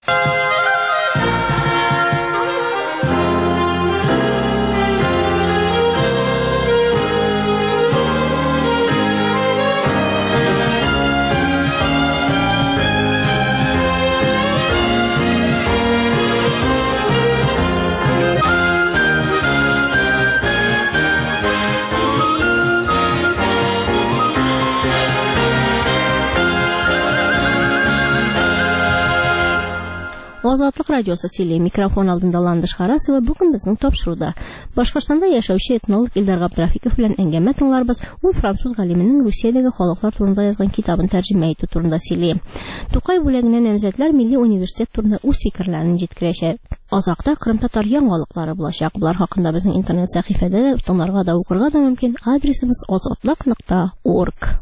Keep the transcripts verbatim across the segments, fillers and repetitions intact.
Азатлык радиосы сөйлей, микрофон алдында Ландыш Харасова. Бүген безнең тапшыруда Башкортстанда яшәүче этнолог Илдар Габдрафиков белән әңгәмә тыңларбыз. Ул француз галименең Русиядәге халыклар турында язган китабын тәрҗемә итү турында сөйли. Тукай бүлегенә намзәтләр Милли университет турында үз фикерләрен җиткерәчәк. Азакта кырымтатар яңалыклары булачак. Булар хакында безнең интернет сәхифәдә дә тыңларга да укырга да мөмкин. Адресыбыз азатлык нокта орг.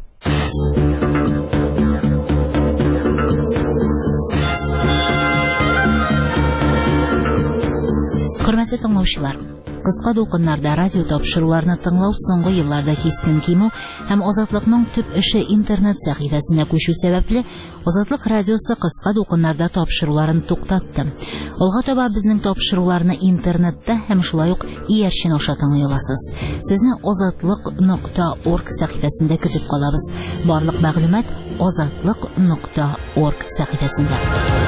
Хөрмәтле тыңлаучылар, кыска дулкыннарда радио тапшыруларны тыңлау соңгы елларда кискен кимү һәм Азатлыкның төп эше интернет сәхифәсенә күчү сәбәпле Азатлык радиосы кыска дулкыннарда тапшыруларын туктатты. Алга таба безнең тапшыруларны интернетта һәм шулай ук иярчен аша тыңлый аласыз. Сезне азатлык нокта орг сәхифәсендә көтеп калабыз. Барлык мәгълүмат азатлык нокта орг сәхифәсендә.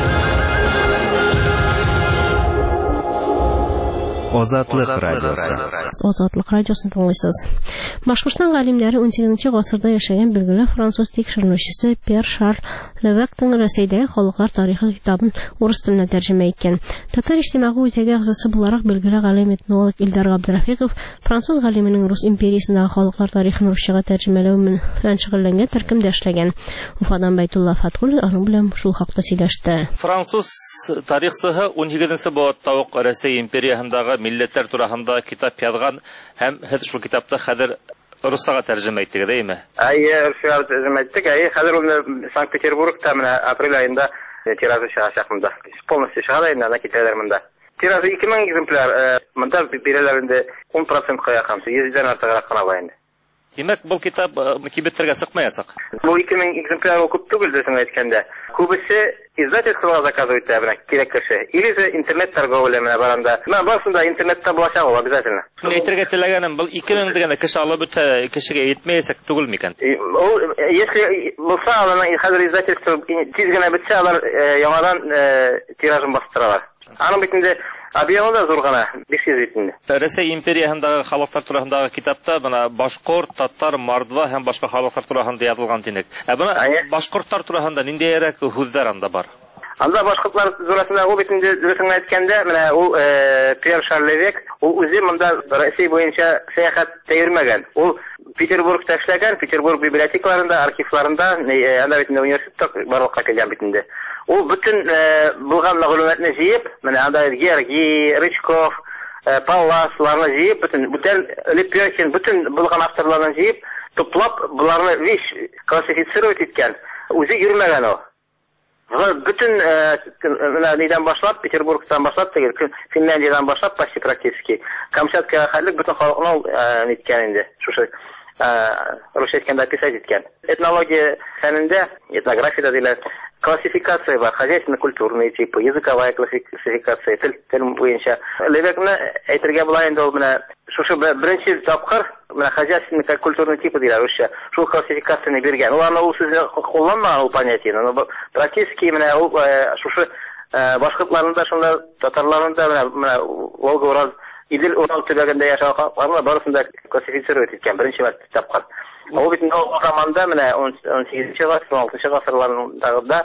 Азатлык радиосы. Азатлык радиосын тыңлыйсыз. Башкортстан галимнәре унсигезенче гасырда яшәгән белгеле француз тикшеренүчесе Пьер Шарль Левектың Рәсәйдәге халыклар тарихы китабын урыс теленә тәрҗемә иткән. Татар иҗтимагы үзәге әгъзасы буларак белгеле галим этнолог Илдар Габдрафиков француз галименең Рус империясендәге халыклар тарихын русчага тәрҗемәләү белән шөгыльләнгән төркемдә эшләгән. Уфадан Байтулла Фаткул аның белән шул хакта сөйләште. Француз тарихчысы унсигезенче баатта ук Рәсәй империясындагы милләтләр турында китап язган һәм һез шул китапта хәзер русчага тәрҗемә иттегез, әйме? Әйе, русчага тәрҗемә иттек. Әйе, хәзер ул Санкт-Петербургта менә апрель айында тиражы чыгачак монда. Полностью чыга инде ана китәләр монда. Тиражы ике мең экземпляр, монда бирәләр инде он процентка якын, йөздән артыграк кына була инде. Димәк, бу китап кибетләргә сыкмаясак. Бу ике мең экземпляр күп түгел дисең әйткәндә. Күбесе издательствога заказывают табына кирәк кеше. Или же интернет торговля менә баранда. Менә барсында интернетта булачак ул обязательно. Мен әйтергә теләгәнем, бу ике мең дигәндә кеше алып бетә, кешегә йетмәясәк түгел микән? Ул если булса, аны хәзер издательство тиз генә бетсә, алар яңадан тиражын бастыралар. Аның битендә объемы да зур гына, биш йөз битендә. Рәсәй империясындагы халыклар турындагы китапта бына башкорт, татар, мордва һәм башка халыклар турында язылган динек. Ә бuna башкортлар турында ниндәйрәк сүзләр анда бар? Анда башкортлар турында ул битендә үзең әйткәндә, менә ул Пьер Шарль Левек, ул үзе монда Россия буенча сәяхәт тәйермәгән. Ул Петербургта эшләгән, Петербург библиотекаларында, архивларында, анда битендә университетта барлыкка килгән битендә. Ул бүтән булган мәгълүматны җыеп, менә анда Георгий, Рычков, Палласларны җыеп, бүтән бүтән Лепехин, бүтән булган авторларны җыеп, туплап, буларны виш классифицировать иткән. Үзе йөрмәгән ул. Бүтән менә нидән башлап, Петербургтан башлап, Финляндиядан башлап, почти практически Камчатка хәллек бүтән халыкны ниткән инде. Шушы русча әйткәндә писать иткән. Этнология фәнендә, этнографиядә диләр, классификация бар, хозяйственно-культурные типы, языковая классификация, тел, тел буенча. Левекне әйтергә була инде ул менә шушы беренче тапкыр менә хозяйственно-культурный типы диләр русча. Шул классификацияны биргән. Ул аны ул сүзне кулланмаган ул понятиене, но практически менә ул шушы башкортларында, шунда татарларында менә Волга-Урал Идел Урал төбәгендә яшәгән барысында классифицировать иткән беренче тапкыр. Ул бит инде ул заманда менә он сигезенче гасыр, он алтынчы гасырларында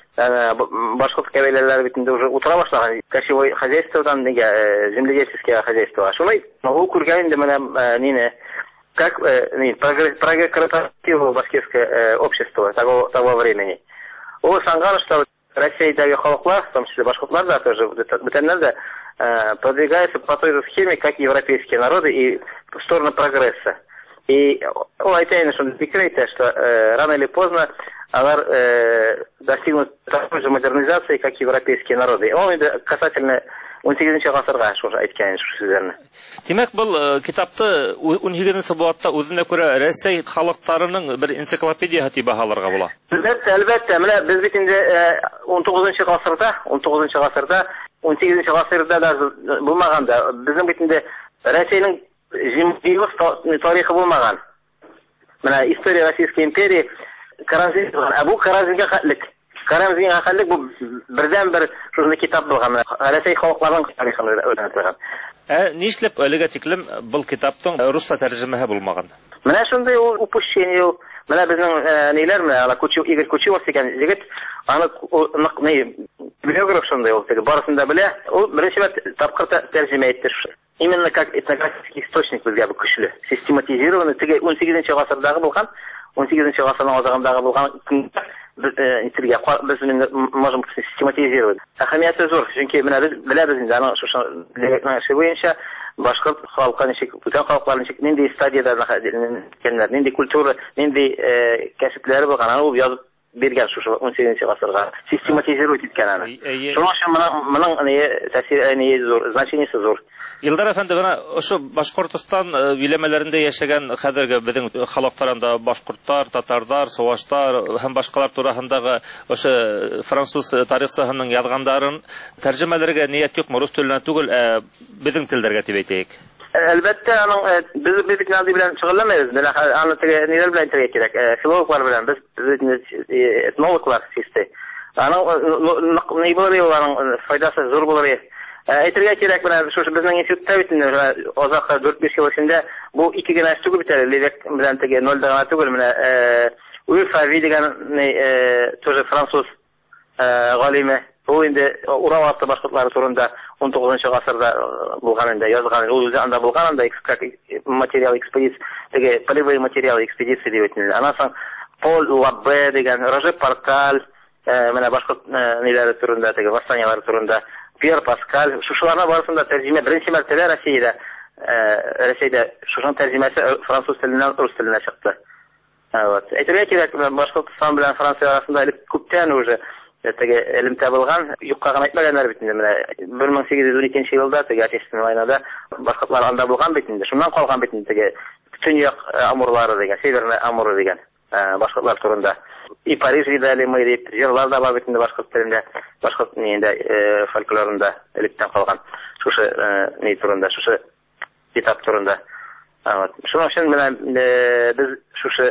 башкорт кабиләләре бит инде уже утыра башлаган. Кочевое хозяйстводан нигә земледельческое хозяйство. Шуны ул күргән инде менә нине как ни прогрессивное башкирское общество того того времени. Ул санган, что Россиядәге халыклар, в том числе башкортлар да тоже бүтәннәр дә продвигаются по той же схеме, как европейские народы, и в сторону прогресса. И он айтайны, что декрете, что э, рано или поздно алар э, достигнут такой же модернизации, как европейские народы. И он касательно унсигезенче гасырга шушы әйткән шу сүзләрне. Димәк, был китапты унсигезенче сабатта үзенә күрә Рәсәй халыкларының бер энциклопедия дип баһаларга була. Әлбәттә, әлбәттә, менә без бит инде унтугызынчы гасырда, унтугызынчы гасырда, унсигезенче гасырда да булмаганда, безнең бит инде Рәсәйнең җимгилек тарихы булмаган. Менә история Российской империи Карамзин, Абу Карамзинга хәтлек. Карамзинга хәтлек бу бердән бер шундый китап булган. Рәсәй халыкларының тарихын өйрәтелгән. Ә нишләп әлегә тиклем был китаптың русча тәрҗемәһе булмаган? Менә шундый ул упущение, менә безнең ниләр, менә Кучу Игорь Кучуов дигән җегет, аны нык ни биограф шундый ул, теге барысын да белә. Ул беренче тапкыр тәрҗемә итте. Именно как этнографический источник безгә бу көчле, систематизированный, теге унсигезенче гасырдагы булган, унсигезенче гасырның азагындагы булган интервьюга без можем систематизировать. Әһәмияте зур, чөнки менә без беләбез инде аны шушы диалектның эше буенча башкорт халкы ничек, бүтән халыклар ничек, нинди стадияда кеннәр, нинди культура, нинди кәсепләре булган, аны ул язып биргән шушы унсигезенче гасырга, систематизировать иткән аны. Шуның өчен моның моның тәэсире ни зур, значениесе зур. Илдар әфәнде, менә ошо Башкортстан биләмәләрендә яшәгән хәзерге безнең халыкларында башкортлар, татарлар, суваштар һәм башкалар турасындагы ошо француз тарих саһының язгандарын тәрҗемәләргә ният юкмы, рус теленә түгел, безнең телдәргә дип әйтәйек. Әлбәттә, аның без без бит белән шөгыльләнмәйбез. Менә аны теге ниләр белән итәргә кирәк. Филологлар белән, без этнологлар систе. Аның ни булыр, уларның файдасы зур булыр. Әйтергә кирәк, менә шушы безнең институтта бит инде озак дүрт-биш ел эчендә бу ике генә түгел бит әле, левек белән теге ноль гына түгел, менә Уфа дигән тоже француз галиме. Ул инде Урал асты башкортлары турында унтугызынчы гасырда булган инде язган. Ул үзе анда булган, анда как материал экспедиция, теге полевые материалы экспедиции дип әйтелә. Аннан соң Пол Лаббе дигән, Роже Паркаль, менә башкорт ниләре турында, теге восстаниялары турында, Пьер Паскаль, шушыларны барысында тәрҗемә беренче мәртәбә Россиядә, Россиядә шуның тәрҗемәсе француз теленнән рус теленә чыкты. Вот. Әйтергә кирәк, Башкортстан белән Франция арасында күптән уже теге элемтә булган, юкка гына әйтмәгәннәр бит инде. Менә бер мең сигез йөз уникенче елда теге Отечественная войнада башкортлар анда булган бит инде. Шуннан калган бит инде теге Төньяк Амурлары дигән, Северный Амуры дигән башкортлар турында. И Париж видали мы, дип, җырлар да бар бит инде башкорт телендә, башкорт нинде фольклорында электән калган. Шушы ни турында, шушы китап турында. Вот. Шуның өчен менә без шушы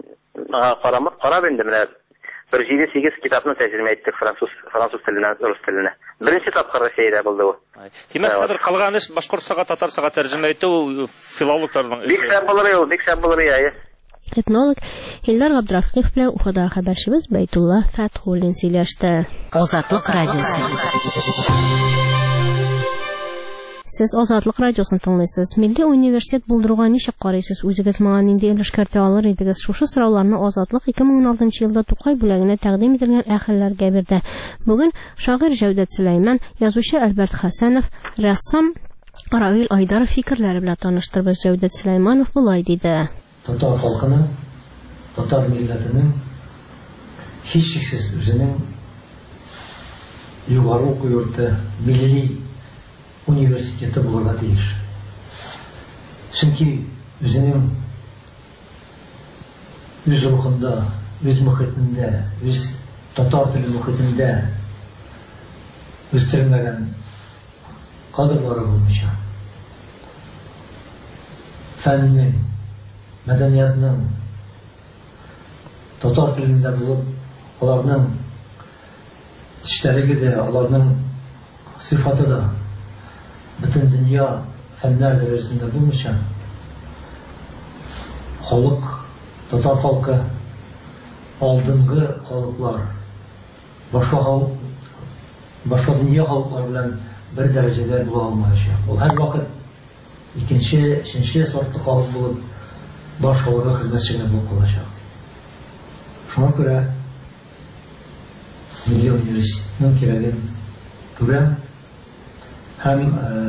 карамык карап инде менә бер җиде-сигез китапны тәрҗемә иттек француз француз теленнән рус теленә. Беренче тапкыр Россиядә булды бу. Димәк, хәзер калган эш башкортчага, татарчага тәрҗемә итү филологларның эше. Бик шәп булыр ул, бик шәп булыр я. Этнолог Илдар Габдрафиков белән Уфадагы хәбәрчебез Бәйтулла Фәтхуллин сөйләште. Азатлык радиосы. Сез Азатлык радиосын тыңлыйсыз. Милли университет булдыруга ничек карыйсыз? Үзегез моңа нинди өлеш кертә алыр идегез? Шушы сорауларны Азатлык ике мең уналтынчы елда Тукай бүләгенә тәкъдим ителгән әһелләргә бирде. Бүген шагыйрь Җәүдәт Сөләйман, язучы Альберт Хәсәнов, рәссам Равил Айдаров фикерләре белән таныштырбыз. Җәүдәт Сөләйманов булай диде. Татар халкының, татар милләтенең һичшиксез үзенең югары уку йорты, милли университеты булырга тиеш. Чөнки үзенең үз рухында, үз мөхитендә, үз татар теле мөхитендә үстерелмәгән кадрлары булмыйча, фәннең, мәдәниятның татар телендә булып, аларның эшләре дә, аларның сыйфаты да бөтен дөнья фәннәр дәрәҗәсендә булмыйча, халык, татар халкы алдынгы халыклар, башка халык, башка дөнья халыклар белән бер дәрәҗәдә була алмаячак. Ул һәр вакыт икенче, өченче сортлы халык булып, башкаларга хезмәтче булып калачак. Шуңа күрә милли университетның кирәген күрәм. Һәм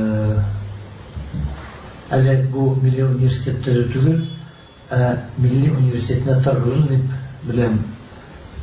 әле бу милли университет түгел, милли университетны торгызу дип беләм.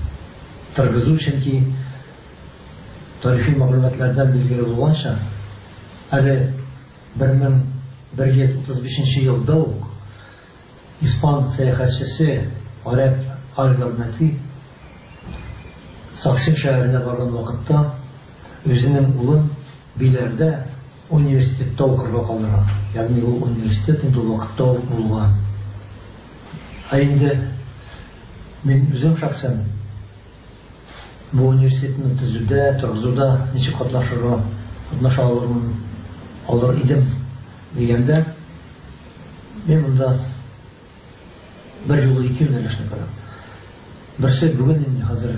Торгызу чөнки тарихи мәгълүматлардан билгеле булганча, әле бер мең бер йөз утыз бишенче елда ук испан сәяхәтчесе Араб Аль-Гарнафи Саксын шәһәренә барган вакытта үзенең улын Биләрдә университетта укырга калдырган. Ягъни ул университет инде вакытта булган. Ә инде мин үзем шәхсән бу университетны төзүдә, торгызуда ничек катнашырга, катнаша алырмын, алыр идем дигәндә, мин монда бер юлы ике юнәлешне карап. Берсе бүген инде хәзер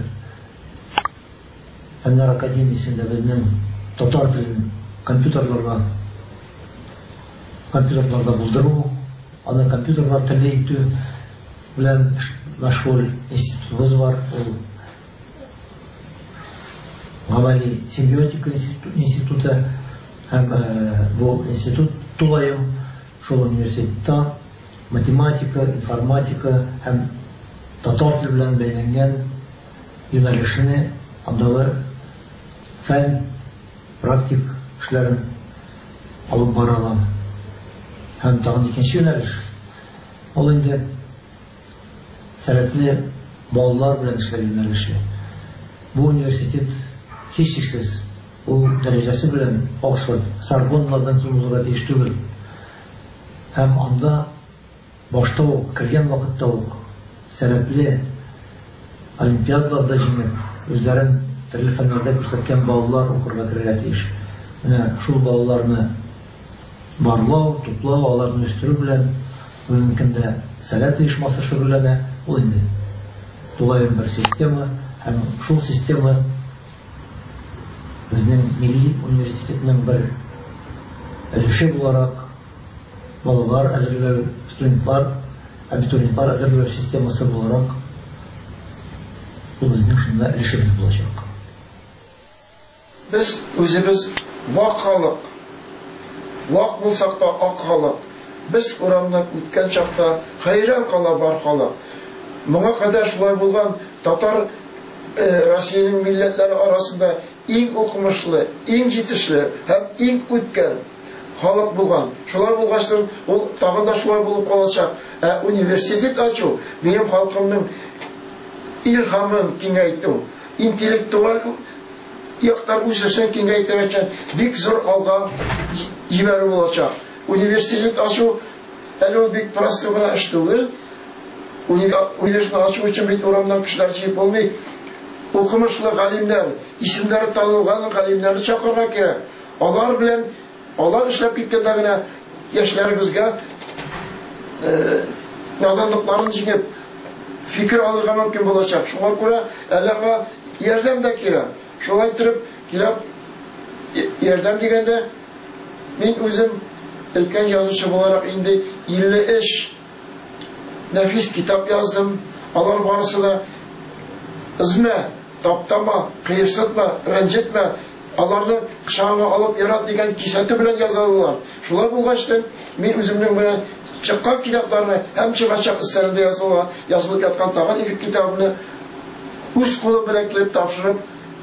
Фәннәр академиясендә безнең татар телен компьютерларга компьютерларда булдыру, аны компьютерлар теле итү белән мәшгуль институтыбыз бар. Ул Гамали симбиотика институты һәм бу институт тулаем шул университетта математика, информатика һәм татар теле белән бәйләнгән юнәлешне андагы фән практик эшләрен алып бара алам. Һәм тагын икенче юнәлеш. Ул инде сәләтле балалар белән эшләр юнәлеше. Бу университет һичшиксез ул дәрәҗәсе белән Оксфорд, Сорбоннадан ким булырга тиеш түгел. Һәм анда башта ук, кергән вакытта ук сәләтле олимпиадаларда җиңеп, үзләрен төрле фәннәрдә күрсәткән балалар укырга керергә тиеш. Менә шул балаларны барлау, туплау, аларны үстерү белән мөмкиндә сәләт оешмасы шөгыльләнә. Ул инде тулаем бер система, һәм шул система безнең милли университетның бер өлеше буларак балалар әзерләү, студентлар, абитуриентлар әзерләү системасы буларак ул безнең шунда өлешебез булачак. Без үзебез вак халык, вак булсак та ак халык. Без урамда үткән чакта хәйран кала бар халык. Моңа кадәр шулай булган татар Россиянең милләтләре арасында иң укымышлы, иң җитешле һәм иң үткән халык булган. Шулай булгач, ул тагын да шулай булып калачак. Ә университет ачу минем халкымның илһамын киңәйтү, интеллектуаль яктан үсешен киңәйтү өчен бик зур алга җибәрү булачак. Университет ачу әле ул бик просты гына эш түгел. Университет ачу өчен бит урамдан кешеләр җыеп булмый. Укымышлы галимнәр, исемнәре танылган галимнәрне чакырырга кирәк. Алар белән алар эшләп киткәндә генә яшьләребезгә наданлыкларын җиңеп фикер алырга мөмкин булачак. Шуңа күрә әлегә ярдәм дә кирәк. Шулай итеп кирәк ярдәм дигәндә мин үзем өлкән язучы буларак инде илле өч нәфис китап яздым. Алар барысы да үзмә, таптама, кыерсытма, рәнҗетмә, аларны кышаңа алып ярат дигән кисәтү белән язалар. Шулай булгач, мин үземнең белән чыккан китапларны һәм чыгачак өстәлендә язылган, язылып яткан тагын ике китабны үз кулым белән килеп тапшырып,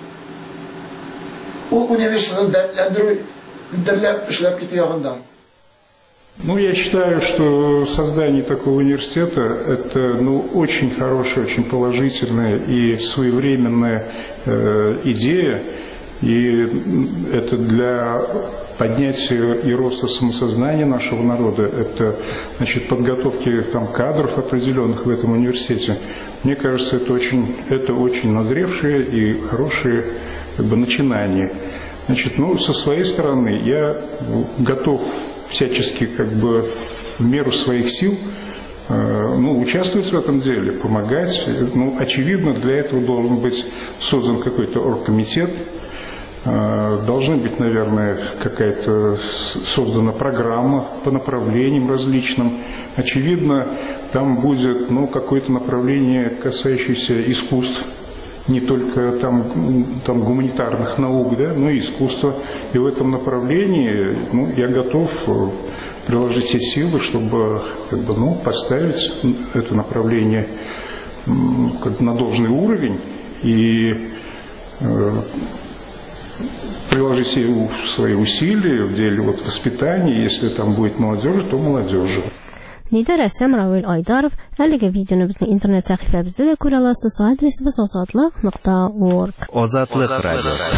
ул университетны дәртләндерү дөрләп эшләп китә ягында. Ну, я считаю, что создание такого университета – это ну, очень хорошая, очень положительная и своевременная э, идея. И это для поднятия и роста самосознания нашего народа, это значит, подготовки там, кадров определенных в этом университете. Мне кажется, это очень, это очень назревшее и хорошее как бы, начинание. Значит, ну, со своей стороны я готов всячески как бы в меру своих сил э, ну, участвовать в этом деле, помогать. Ну, очевидно, для этого должен быть создан какой-то оргкомитет, э, должна быть, наверное, какая-то создана программа по направлениям различным. Очевидно, там будет ну, какое-то направление, касающееся искусств, не только там, там гуманитарных наук, да, но и искусства. И в этом направлении ну, я готов приложить все силы, чтобы как бы, ну, поставить это направление как, на должный уровень и э, приложить свои усилия в деле вот воспитания. Если там будет молодежь, то молодежь. Nida rəssam Ravil Aydarov әлеге видеоны безнең интернет сәхифәбездә дә күрә аласыз. Адресыбыз озатлык нокта орг. Озатлык радиосы.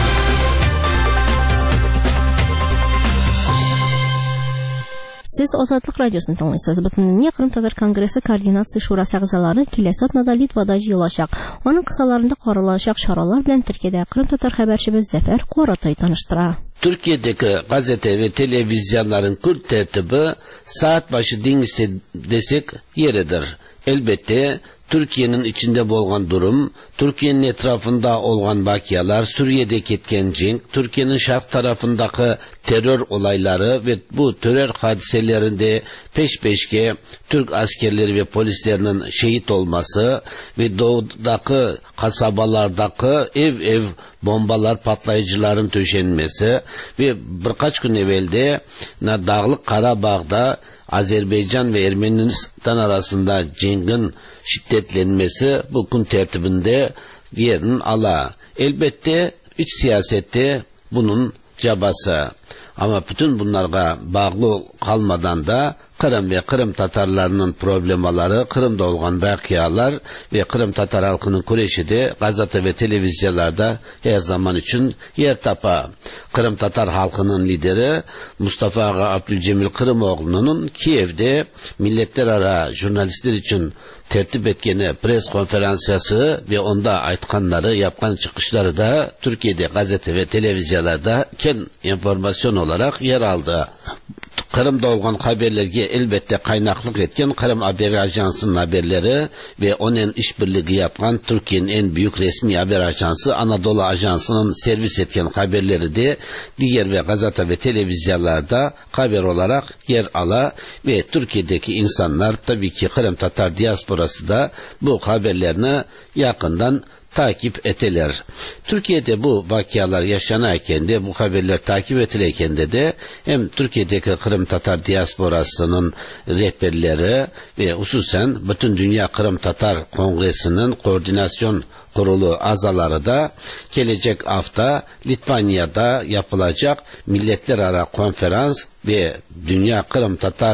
Siz Ozatlık Radyosu'nu tanlıyorsunuz. Bütün Dünya Kırım Tatar Kongresi Koordinasiya Şurası əzaları kilesi atnada Litvada yığılacaq. Onun kısalarında qaralacaq şaralar bilen Türkiye'de Kırım Tatar haberçimiz Zafer Qoratay tanıştıra. Türkiye'deki gazete ve televizyonların Kürt tertibi saat başı dengesi desek yeridir. Elbette Türkiye'nin içinde bolgan durum, Türkiye'nin etrafında olgan vakiyalar, Suriye'de ketken cenk, Türkiye'nin şark tarafındaki terör olayları ve bu terör hadiselerinde peş peşke Türk askerleri ve polislerinin şehit olması ve doğudaki kasabalardaki ev ev bombalar, patlayıcıların töşenmesi ve birkaç gün evvelde Dağlık Karabağ'da Azerbaycan ve Ermenistan arasında cengin şiddetlenmesi bu gün tertibinde yerini ala. Elbette iç siyasette bunun cabası. Ama bütün bunlarga bağlı kalmadan da Kırım ve Kırım Tatarlarının problemaları, Kırım'da olan vakiyalar ve Kırım Tatar halkının kureyşi de gazete ve televizyonlarda her zaman için yer tapa. Kırım Tatar halkının lideri Mustafa Ağa Abdülcemil Kırımoğlu'nun Kiev'de milletler ara jurnalistler için tertip etkeni pres konferansiyası ve onda aytkanları, yapkan çıkışları da Türkiye'de gazete ve televizyonlarda ken informasyon olarak yer aldı. Kırım'da olan haberlerge elbette kaynaklık etken Kırım Haber Ajansı'nın haberleri ve onun işbirliği yapan Türkiye'nin en büyük resmi haber ajansı Anadolu Ajansı'nın servis etken haberleri de diğer ve gazete ve televizyonlarda haber olarak yer ala ve Türkiye'deki insanlar tabii ki Kırım Tatar diasporası da bu haberlerini yakından takip eteler. Türkiye'de bu vakialar yaşanırken de bu haberler takip edilirken de de hem Türkiye'deki Kırım Tatar diasporasının rehberleri ve hususen bütün Dünya Kırım Tatar Kongresi'nin koordinasyon kurulu azaları da gelecek hafta Litvanya'da yapılacak milletler ara konferans ve Dünya Kırım Tatar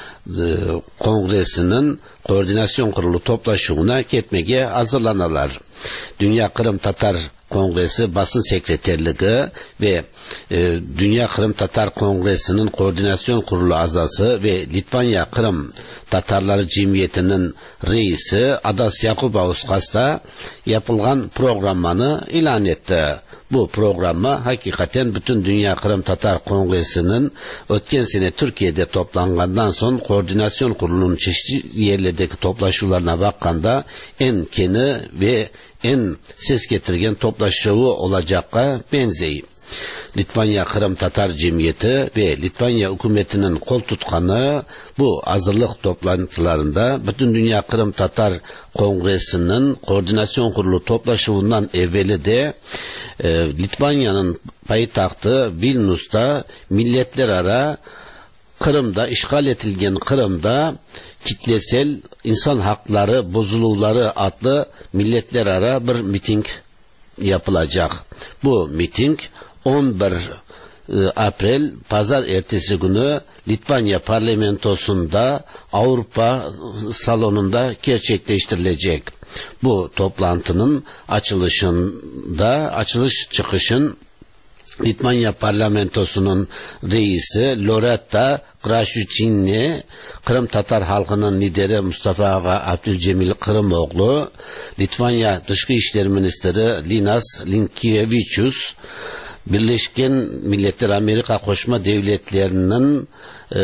Kongresi'nin koordinasyon kurulu toplaşımına gitmeye hazırlanırlar. Dünya Kırım Tatar Kongresi basın sekreterliği ve e, Dünya Kırım Tatar Kongresi'nin koordinasyon kurulu azası ve Litvanya Kırım Tatarları Cemiyeti'nin reisi Adas Yakubauskas yapılan programını ilan etti. Bu programı hakikaten bütün Dünya Kırım Tatar Kongresi'nin ötken sene Türkiye'de toplangandan sonra koordinasyon kurulunun çeşitli yerlerdeki toplaşılarına bakanda en keni ve en ses getirgen toplaşığı olacak'a benzeyi. Litvanya Kırım Tatar Cemiyeti ve Litvanya hükümetinin kol tutkanı bu hazırlık toplantılarında bütün Dünya Kırım Tatar Kongresi'nin koordinasyon kurulu toplaşımından evveli de e, Litvanya'nın payitahtı Vilnius'ta milletler ara Kırım'da, işgal edilgen Kırım'da kitlesel insan hakları bozululları adlı milletler ara bir miting yapılacak. Bu miting on bir April pazar ertesi günü Litvanya parlamentosunda Avrupa salonunda gerçekleştirilecek. Bu toplantının açılışında açılış çıkışın Litvanya parlamentosunun reisi Loretta Krashuchinne, Kırım Tatar halkının lideri Mustafa Ağa Abdülcemil Kırımoğlu, Litvanya Dışkı İşleri Ministeri Linas Linkevičius, Birleşken Milletler Amerika Koşma Devletleri'nin e,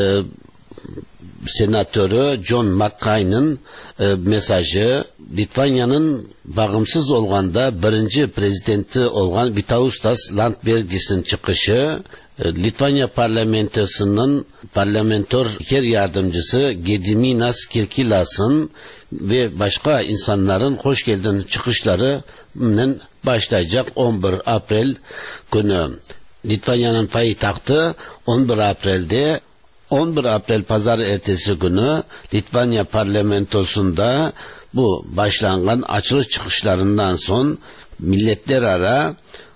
senatörü John McCain'in e, mesajı, Litvanya'nın bağımsız olganda birinci prezidenti olgan Vytautas Landsbergis'in çıkışı, e, Litvanya parlamentosunun parlamentor her yardımcısı Gediminas Kirkilas'ın ve başka insanların hoş geldin çıkışlarının başlayacak on bir April günü. Litvanya'nın payitahtı on bir April'de on bir April pazar ertesi günü Litvanya parlamentosunda bu başlangan açılış çıkışlarından son milletler ara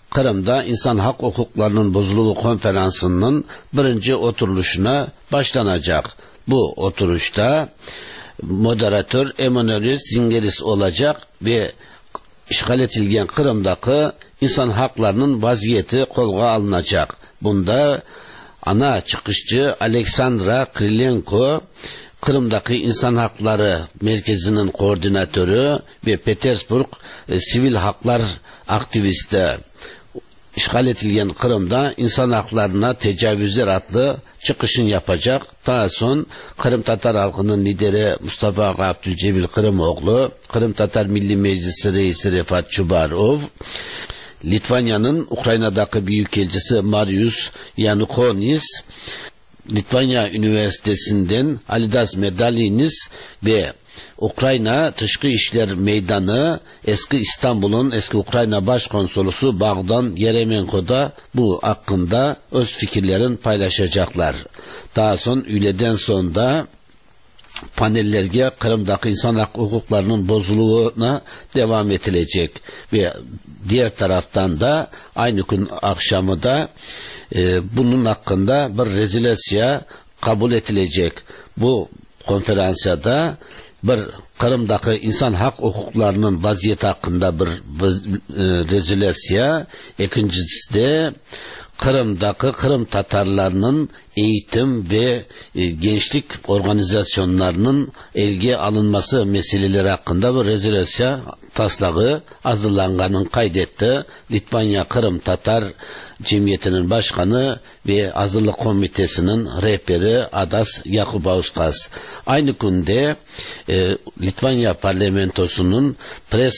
Kırım'da insan hak hukuklarının bozulduğu konferansının birinci oturuluşuna başlanacak. Bu oturuşta moderatör Emanuel Zingeris olacak ve işgal edilgen Kırım'daki insan haklarının vaziyeti kolga alınacak. Bunda ana çıkışçı Aleksandra Krylenko, Kırım'daki İnsan Hakları Merkezi'nin koordinatörü ve Petersburg e, Sivil Haklar Aktivisti, işgal edilgen Kırım'da insan haklarına tecavüzler adlı çıkışın yapacak. Daha son Kırım Tatar halkının lideri Mustafa Abdülcemil Kırımoğlu, Kırım Tatar Milli Meclisi Reisi Refat Çubarov, Litvanya'nın Ukrayna'daki büyükelçisi Marius Yanukonis, Litvanya Üniversitesi'nden Alidas Medalinis ve Ukrayna Dışkı İşler Meydanı eski İstanbul'un eski Ukrayna Başkonsolosu Bağdan Yeremenko da bu hakkında öz fikirlerini paylaşacaklar. Daha son üyeden sonra panellerge Kırım'daki insan hak hukuklarının bozuluğuna devam edilecek ve diğer taraftan da aynı gün akşamı da e, bunun hakkında bir rezolüsiya kabul edilecek. Bu konferansiyada bir Kırım'daki insan hak hukuklarının vaziyeti hakkında bir e, rezolüsiya, ikincisi de Kırım'daki Kırım Tatarlarının eğitim ve e, gençlik organizasyonlarının ilgi alınması meseleleri hakkında bir rezolüsiya taslağı hazırlanganın kaydetti. Litvanya Kırım Tatar Cemiyeti'nin başkanı ve hazırlık komitesinin rehberi Adas Yakubauskas. Aynı günde e, Litvanya parlamentosunun pres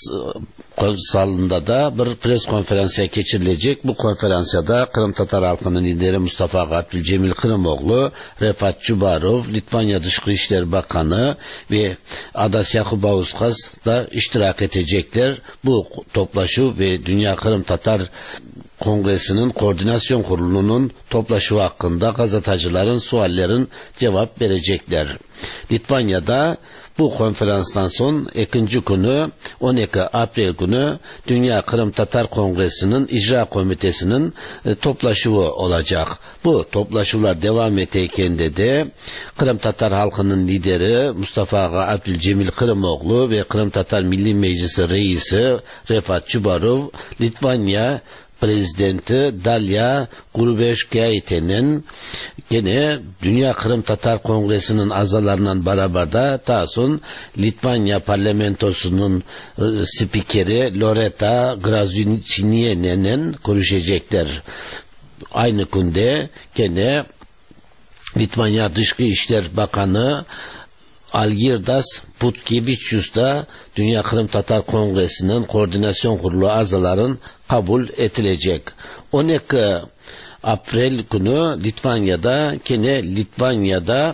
salonunda da bir pres konferansı geçirilecek. Bu konferansiyada Kırım Tatar halkının lideri Mustafa Abdülcemil Kırımoğlu, Refat Çubarov, Litvanya Dışkı İşler Bakanı ve Adas Yakubauskas da iştirak edecekler. Bu toplaşu ve Dünya Kırım Tatar Kongresi'nin koordinasyon kurulunun toplaşığı hakkında gazetecilerin suallerin cevap verecekler. Litvanya'da bu konferanstan son ikinci günü on iki April günü Dünya Kırım Tatar Kongresi'nin icra komitesinin e, toplaşığı olacak. Bu toplaşılar devam ederken de, de Kırım Tatar halkının lideri Mustafa Abdülcemil Kırımoğlu ve Kırım Tatar Milli Meclisi Reisi Refat Çubarov, Litvanya Prezidenti Dalya Grubevskayte'nin gene Dünya Kırım Tatar Kongresi'nin azalarından beraber de daha son Litvanya Parlamentosu'nun e, spikeri Loreta Gražinytė'nin konuşacaklar. Aynı günde gene Litvanya Dışkı İşler Bakanı Algirdas Putkevičius da Dünya Kırım Tatar Kongresi'nin koordinasyon kurulu azaların kabul edilecek. on iki April günü Litvanya'da gene Litvanya'da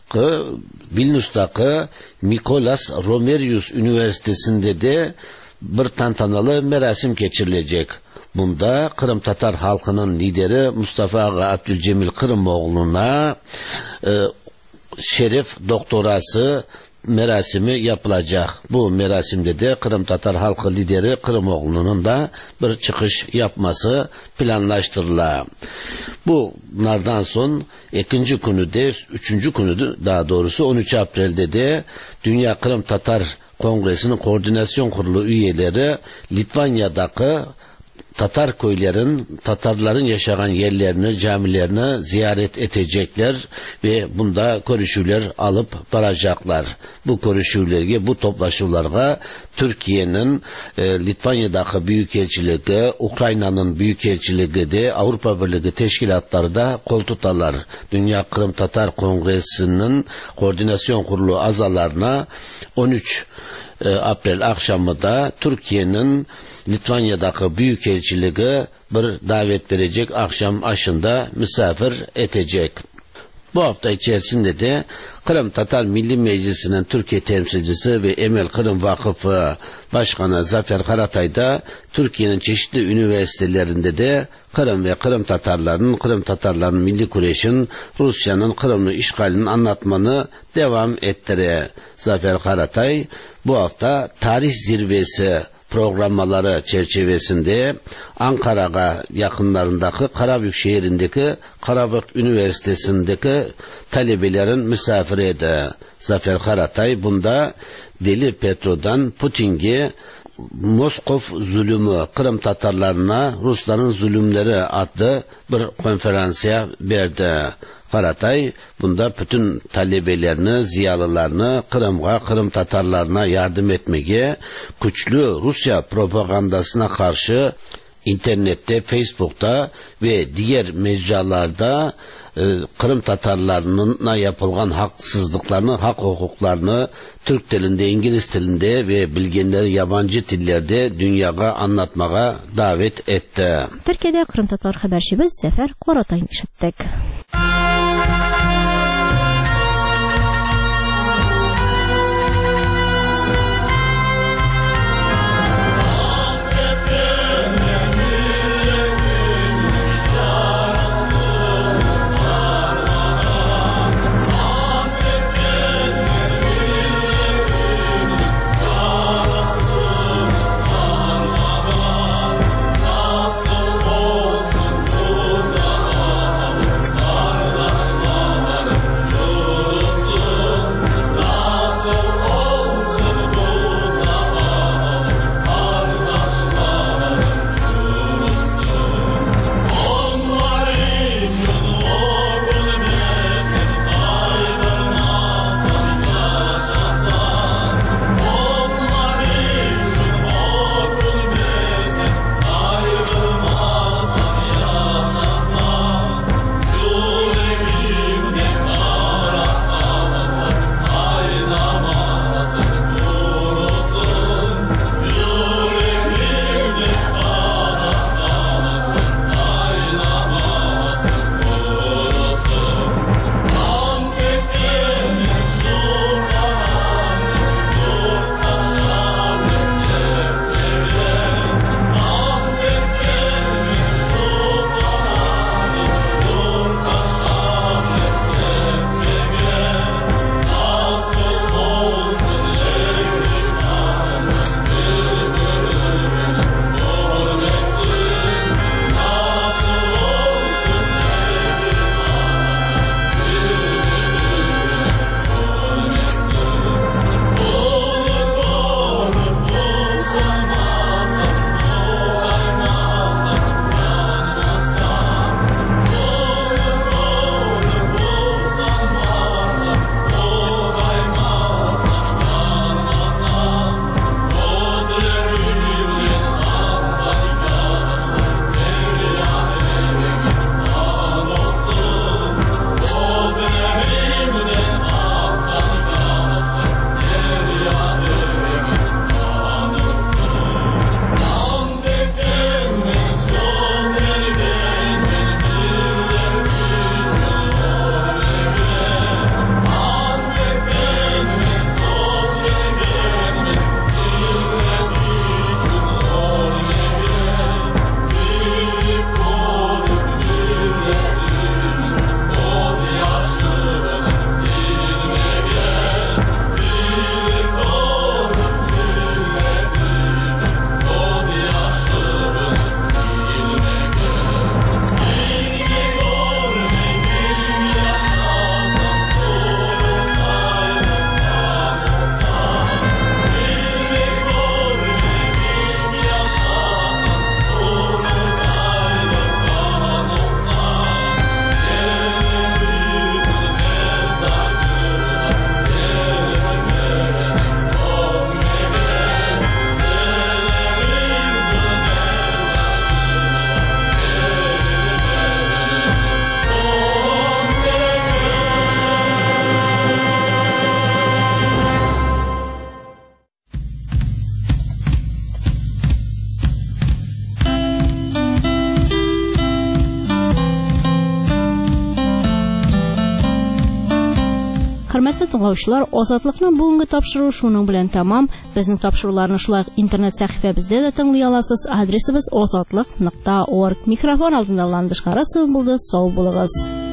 Vilnius'taki Mikolas Romerius Üniversitesi'nde de bir tantanalı merasim geçirilecek. Bunda Kırım Tatar halkının lideri Mustafa Abdülcemil Kırımoğlu'na e, şeref doktorası merasimi yapılacak. Bu merasimde de Kırım Tatar halkı lideri Kırımoğlu'nun da bir çıkış yapması planlaştırılıyor. Bunlardan son ikinci günü de, üçüncü günü de, daha doğrusu on üç April'de de Dünya Kırım Tatar Kongresi'nin koordinasyon kurulu üyeleri Litvanya'daki Tatar köylerin, Tatarların yaşayan yerlerini, camilerini ziyaret edecekler ve bunda görüşüler alıp varacaklar. Bu görüşülerge, bu toplaşılarga Türkiye'nin e, Litvanya'daki büyükelçiliği, Ukrayna'nın büyükelçiliği de Avrupa Birliği teşkilatları da kol tutarlar. Dünya Kırım Tatar Kongresi'nin koordinasyon kurulu azalarına on üç April akşamı da Türkiye'nin Litvanya'daki büyükelçiliği bir davet verecek, akşam aşında misafir edecek. Bu hafta içerisinde de Kırım Tatar Milli Meclisi'nin Türkiye temsilcisi ve Emel Kırım Vakıfı Başkanı Zafer Karatay da Türkiye'nin çeşitli üniversitelerinde de Kırım ve Kırım Tatarlarının, Kırım Tatarlarının milli kureyşin Rusya'nın Kırım'ı işgalinin anlatmanı devam ettiriyor. Zafer Karatay bu hafta tarih zirvesi programmaları çerçevesinde Ankara'ya yakınlarındaki Karabük şehrindeki Karabük Üniversitesi'ndeki talebelerin misafiriydi. Zafer Karatay bunda Deli Petro'dan Putin'e Moskov zulümü, Kırım Tatarlarına Rusların zulümleri adlı bir konferansiya verdi. Karatay bunda bütün talebelerini, ziyalılarını Kırım'a, Kırım Tatarlarına yardım etmeye, güçlü Rusya propagandasına karşı internette, Facebook'ta ve diğer mecralarda Kırım Tatarlarına yapılan haksızlıklarını, hak hukuklarını Türk dilinde, İngiliz dilinde ve bilgenleri yabancı dillerde dünyaya anlatmaya davet etti. Türkiye'de Kırım Tatar haberçimiz Zafer Karatay'ı işittik. Hörmətli dinləyicilər, Azadlıqның бүгінгі тапшыру шуның белән tamam. Безнең тапшыруларны шулай интернет сәхифәбездә дә тыңлый аласыз. Адресыбыз azadlyk nokta org. Микрофон алдында Ландыш Карасов булды. Сау булыгыз.